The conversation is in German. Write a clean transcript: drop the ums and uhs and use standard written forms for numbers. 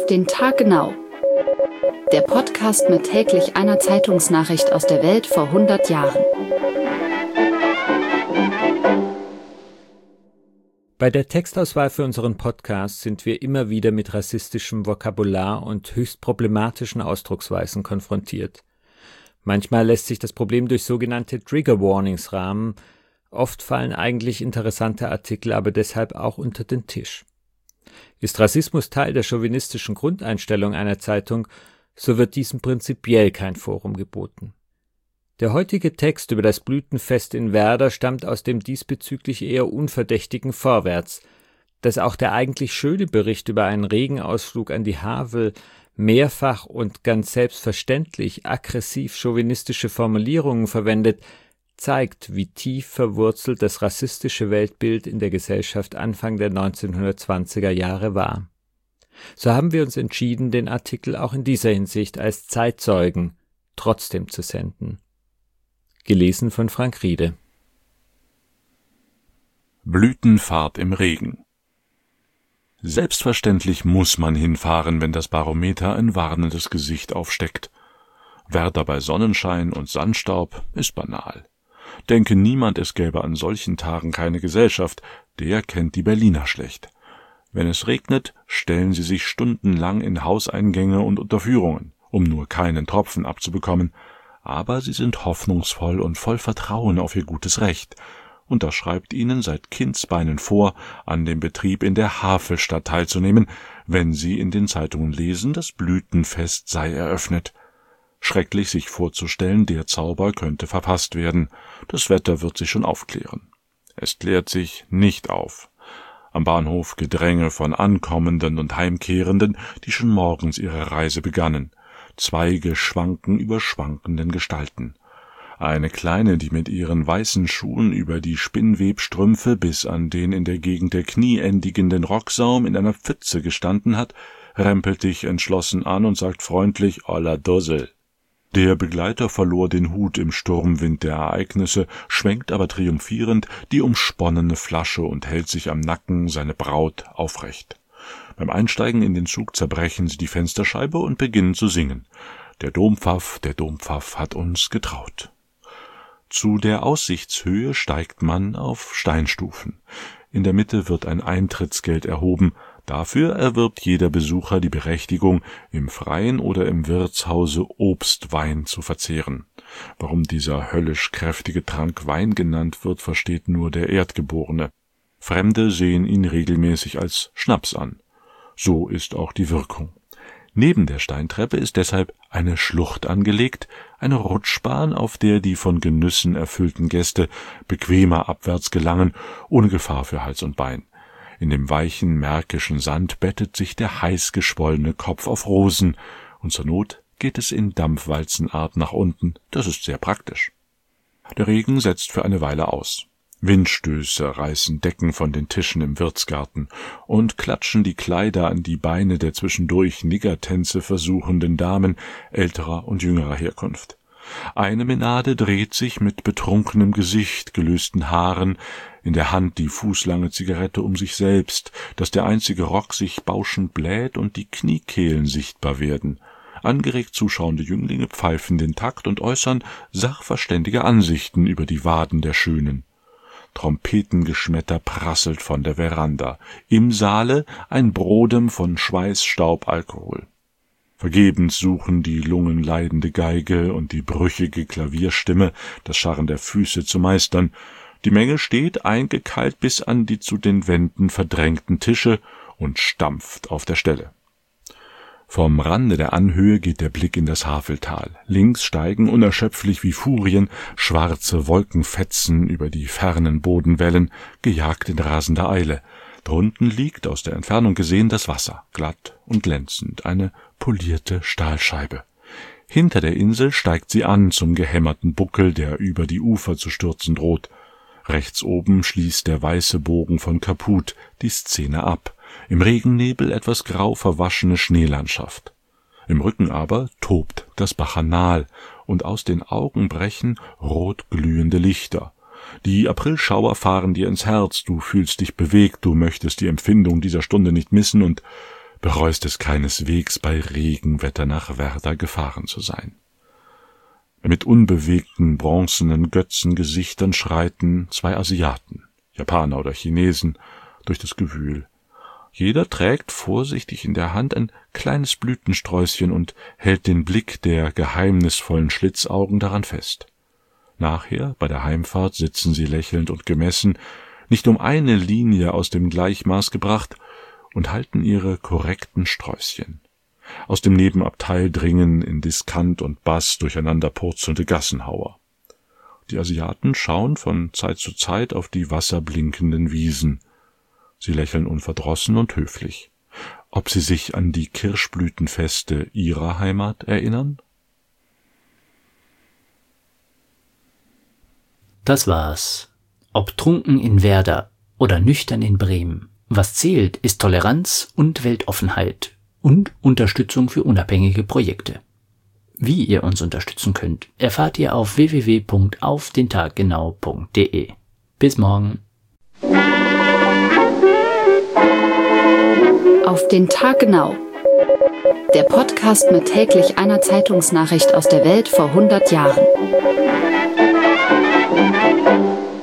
Auf den Tag genau. Der Podcast mit täglich einer Zeitungsnachricht aus der Welt vor 100 Jahren. Bei der Textauswahl für unseren Podcast sind wir immer wieder mit rassistischem Vokabular und höchst problematischen Ausdrucksweisen konfrontiert. Manchmal lässt sich das Problem durch sogenannte Trigger Warnings rahmen, oft fallen eigentlich interessante Artikel aber deshalb auch unter den Tisch. Ist Rassismus Teil der chauvinistischen Grundeinstellung einer Zeitung, so wird diesem prinzipiell kein Forum geboten. Der heutige Text über das Blütenfest in Werder stammt aus dem diesbezüglich eher unverdächtigen Vorwärts. Dass auch der eigentlich schöne Bericht über einen Regenausflug an die Havel mehrfach und ganz selbstverständlich aggressiv chauvinistische Formulierungen verwendet, zeigt, wie tief verwurzelt das rassistische Weltbild in der Gesellschaft Anfang der 1920er Jahre war. So haben wir uns entschieden, den Artikel auch in dieser Hinsicht als Zeitzeugen trotzdem zu senden. Gelesen von Frank Riede. Blütenfahrt im Regen. Selbstverständlich muss man hinfahren, wenn das Barometer ein warnendes Gesicht aufsteckt. Werder bei Sonnenschein und Sandstaub ist banal. Denke niemand, es gäbe an solchen Tagen keine Gesellschaft, der kennt die Berliner schlecht. Wenn es regnet, stellen sie sich stundenlang in Hauseingänge und Unterführungen, um nur keinen Tropfen abzubekommen, aber sie sind hoffnungsvoll und voll Vertrauen auf ihr gutes Recht, und das schreibt ihnen seit Kindsbeinen vor, an dem Betrieb in der Havelstadt teilzunehmen, wenn sie in den Zeitungen lesen, das Blütenfest sei eröffnet. Schrecklich sich vorzustellen, der Zauber könnte verpasst werden. Das Wetter wird sich schon aufklären. Es klärt sich nicht auf. Am Bahnhof Gedränge von Ankommenden und Heimkehrenden, die schon morgens ihre Reise begannen. Zweige schwanken über schwankenden Gestalten. Eine Kleine, die mit ihren weißen Schuhen über die Spinnwebstrümpfe bis an den in der Gegend der Knie endigenden Rocksaum in einer Pfütze gestanden hat, rempelt dich entschlossen an und sagt freundlich »Olla Dossel«. Der Begleiter verlor den Hut im Sturmwind der Ereignisse, schwenkt aber triumphierend die umsponnene Flasche und hält sich am Nacken seine Braut aufrecht. Beim Einsteigen in den Zug zerbrechen sie die Fensterscheibe und beginnen zu singen. Der Dompfaff hat uns getraut. Zu der Aussichtshöhe steigt man auf Steinstufen. In der Mitte wird ein Eintrittsgeld erhoben. Dafür erwirbt jeder Besucher die Berechtigung, im Freien oder im Wirtshause Obstwein zu verzehren. Warum dieser höllisch kräftige Trank Wein genannt wird, versteht nur der Erdgeborene. Fremde sehen ihn regelmäßig als Schnaps an. So ist auch die Wirkung. Neben der Steintreppe ist deshalb eine Schlucht angelegt, eine Rutschbahn, auf der die von Genüssen erfüllten Gäste bequemer abwärts gelangen, ohne Gefahr für Hals und Bein. In dem weichen märkischen Sand bettet sich der heiß geschwollene Kopf auf Rosen, und zur Not geht es in Dampfwalzenart nach unten, das ist sehr praktisch. Der Regen setzt für eine Weile aus. Windstöße reißen Decken von den Tischen im Wirtsgarten und klatschen die Kleider an die Beine der zwischendurch Niggertänze versuchenden Damen älterer und jüngerer Herkunft. Eine Menade dreht sich mit betrunkenem Gesicht, gelösten Haaren, in der Hand die fußlange Zigarette um sich selbst, dass der einzige Rock sich bauschend bläht und die Kniekehlen sichtbar werden. Angeregt zuschauende Jünglinge pfeifen den Takt und äußern sachverständige Ansichten über die Waden der Schönen. Trompetengeschmetter prasselt von der Veranda. Im Saale ein Brodem von Schweiß, Staub, Alkohol. Vergebens suchen die lungenleidende Geige und die brüchige Klavierstimme, das Scharren der Füße zu meistern. Die Menge steht eingekeilt bis an die zu den Wänden verdrängten Tische und stampft auf der Stelle. Vom Rande der Anhöhe geht der Blick in das Haveltal. Links steigen unerschöpflich wie Furien schwarze Wolkenfetzen über die fernen Bodenwellen, gejagt in rasender Eile. Drunten liegt, aus der Entfernung gesehen, das Wasser, glatt und glänzend, eine polierte Stahlscheibe. Hinter der Insel steigt sie an zum gehämmerten Buckel, der über die Ufer zu stürzen droht. Rechts oben schließt der weiße Bogen von Kaput die Szene ab. Im Regennebel etwas grau verwaschene Schneelandschaft. Im Rücken aber tobt das Bacchanal, und aus den Augen brechen rot glühende Lichter. Die Aprilschauer fahren dir ins Herz, du fühlst dich bewegt, du möchtest die Empfindung dieser Stunde nicht missen, und bereust es keineswegs, bei Regenwetter nach Werder gefahren zu sein. Mit unbewegten, bronzenen Götzengesichtern schreiten zwei Asiaten, Japaner oder Chinesen, durch das Gewühl. Jeder trägt vorsichtig in der Hand ein kleines Blütensträußchen und hält den Blick der geheimnisvollen Schlitzaugen daran fest. Nachher, bei der Heimfahrt, sitzen sie lächelnd und gemessen, nicht um eine Linie aus dem Gleichmaß gebracht, und halten ihre korrekten Sträußchen. Aus dem Nebenabteil dringen in Diskant und Bass durcheinander purzelnde Gassenhauer. Die Asiaten schauen von Zeit zu Zeit auf die wasserblinkenden Wiesen. Sie lächeln unverdrossen und höflich. Ob sie sich an die Kirschblütenfeste ihrer Heimat erinnern? Das war's. Ob trunken in Werder oder nüchtern in Bremen. Was zählt, ist Toleranz und Weltoffenheit und Unterstützung für unabhängige Projekte. Wie ihr uns unterstützen könnt, erfahrt ihr auf www.aufdentaggenau.de. Bis morgen. Auf den Tag genau. Der Podcast mit täglich einer Zeitungsnachricht aus der Welt vor 100 Jahren.